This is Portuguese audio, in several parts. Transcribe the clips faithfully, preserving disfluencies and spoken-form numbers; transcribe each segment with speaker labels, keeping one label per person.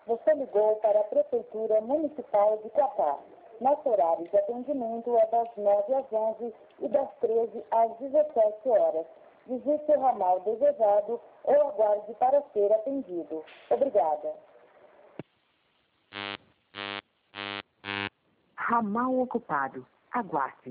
Speaker 1: Você ligou para a Prefeitura Municipal de Quatá. Nosso horário de atendimento é das nove às onze e das treze às dezessete horas. Digite o ramal desejado ou aguarde para ser atendido. Obrigada. Ramal ocupado. Aguarde.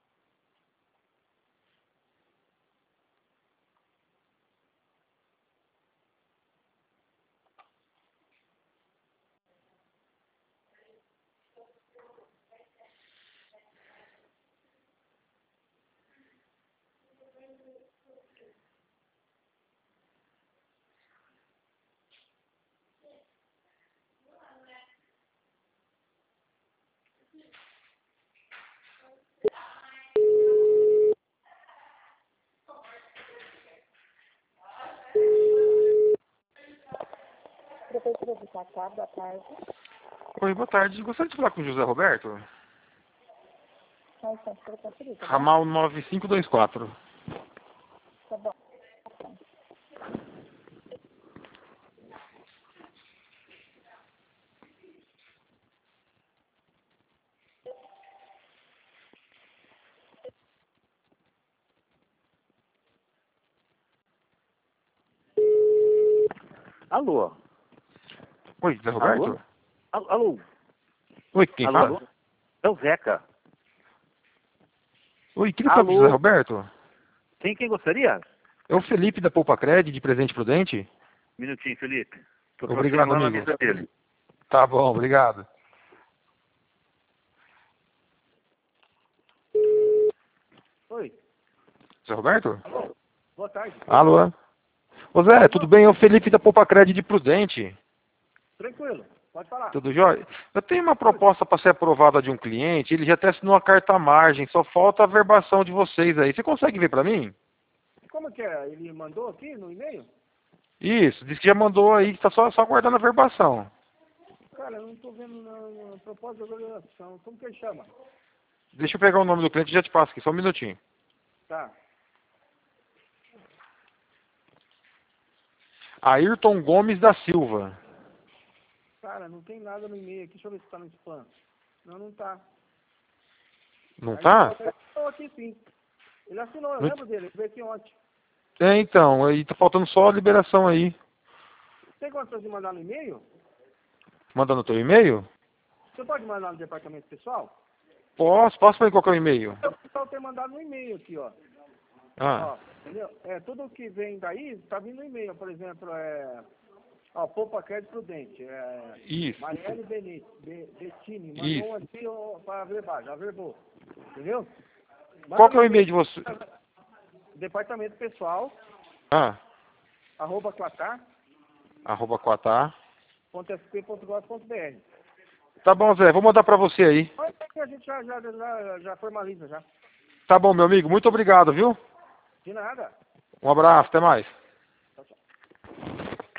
Speaker 1: Prefeitura de Quatá, boa tarde.
Speaker 2: Oi, boa tarde. Gostaria de falar com o José Roberto?
Speaker 1: Só um instante para eu conferir, tá bom?
Speaker 2: Ramal nove cinco dois quatro.
Speaker 1: Tá bom.
Speaker 3: Alô?
Speaker 2: Oi, José Roberto?
Speaker 3: Alô? Alô?
Speaker 2: Oi, quem
Speaker 3: Alô?
Speaker 2: fala?
Speaker 3: É o Zeca.
Speaker 2: Oi, queria falar com o
Speaker 3: Alô?
Speaker 2: José Roberto?
Speaker 3: Quem, quem gostaria?
Speaker 2: É o Felipe da Poupa Cred, de Presente Prudente?
Speaker 3: Minutinho, Felipe. Tô
Speaker 2: Obrigado,
Speaker 3: transferindo lá na
Speaker 2: amigo.
Speaker 3: mesa dele.
Speaker 2: Tá bom, obrigado.
Speaker 3: Oi.
Speaker 2: José Roberto?
Speaker 3: Alô? Boa tarde.
Speaker 2: Alô? Ô Zé, tudo bem? É o Felipe da Poupa Cred de Prudente.
Speaker 3: Tranquilo. Pode falar.
Speaker 2: Tudo jóia? Eu tenho uma proposta para ser aprovada de um cliente, ele já até assinou a carta margem, só falta a verbação de vocês aí. Você consegue ver para mim?
Speaker 3: Como que é? Ele mandou aqui no e-mail?
Speaker 2: Isso, disse que já mandou aí, está só, só aguardando a verbação.
Speaker 3: Cara, eu não tô vendo na, na proposta da organização. Como que ele chama?
Speaker 2: Deixa eu pegar o nome do cliente e já te passo aqui, só um minutinho.
Speaker 3: Tá.
Speaker 2: Ayrton Gomes da Silva.
Speaker 3: Cara, não tem nada no e-mail aqui. Deixa eu ver se tá no spam. Não, não tá.
Speaker 2: Não
Speaker 3: Aí
Speaker 2: tá?
Speaker 3: Ele assinou aqui sim. Ele assinou, eu
Speaker 2: Não-
Speaker 3: lembro dele. Eu vi aqui ontem.
Speaker 2: É, então, aí tá faltando só a liberação aí.
Speaker 3: Tem condições de mandar no e-mail?
Speaker 2: Manda no teu e-mail?
Speaker 3: Você pode mandar no departamento pessoal?
Speaker 2: Posso, posso para qual que é o e-mail?
Speaker 3: O pessoal tem mandado no e-mail aqui, ó.
Speaker 2: Ah,
Speaker 3: Ó, entendeu? É, tudo que vem daí tá vindo no e-mail. Por exemplo, é... Ó, Poupa Crédito Prudente. É...
Speaker 2: isso,
Speaker 3: Marielle Benite, Be- Bettini. Mandou
Speaker 2: isso.
Speaker 3: um aqui ó, para verbar, já verbou. Entendeu? Manda
Speaker 2: Qual que é
Speaker 3: no
Speaker 2: o e-mail de você?
Speaker 3: Departamento pessoal,
Speaker 2: Ah,
Speaker 3: arroba quatá
Speaker 2: arroba quatá.
Speaker 3: ponto s p ponto gov ponto b r.
Speaker 2: Tá bom, Zé, vou mandar para você aí.
Speaker 3: Mas a gente já, já, já, já formaliza já.
Speaker 2: Tá bom, meu amigo, muito obrigado, viu?
Speaker 3: De nada.
Speaker 2: Um abraço, até mais.